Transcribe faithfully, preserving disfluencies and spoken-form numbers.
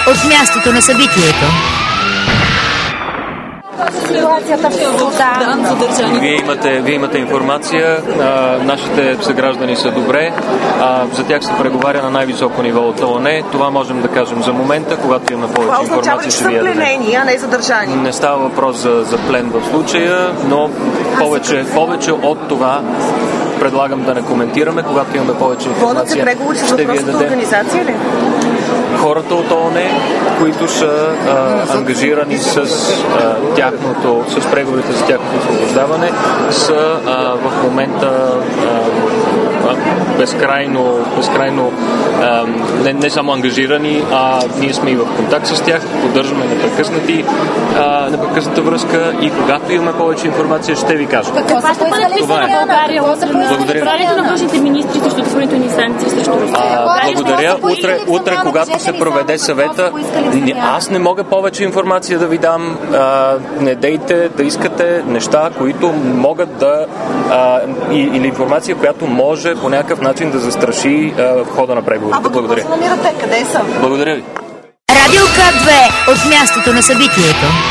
от мястото на събитието. Ситуацията в Судан. Вие имате, вие имате информация, а, нашите съграждани са добре, а, за тях се преговаря на най-високо ниво от ООН. Това можем да кажем за момента, когато имаме повече това информация, ще ви я дадем. Това означава, че са пленени, а не задържани. Не става въпрос за, за плен в случая, но повече, повече от това предлагам да не коментираме, когато имаме повече информация. Водят се преговори с ще ви я въпросната дадем. организация ли? Хората от ООН, които са а, ангажирани с, а, тяхното, с преговорите за тяхното освобождаване, са а, в момента а, безкрайно, безкрайно а, не, не само ангажирани, а ние сме и в контакт с тях, поддържаме непрекъснати, а, непрекъсната връзка и когато имаме повече информация, ще ви кажем. Каква ще бъде Това е. България утре на Благодаря. на външните министри срещу допълнителни санкции срещу Русия? Благодаря. Утре, утре когато се проведе съвета, аз не мога повече информация да ви дам. А, не дейте да искате неща, които могат да а, и, или информация, която може по някакъв начин да застраши а, хода на преговорите. Благодаря. Къде са? Благодаря ви. Радио К две от мястото на събитието.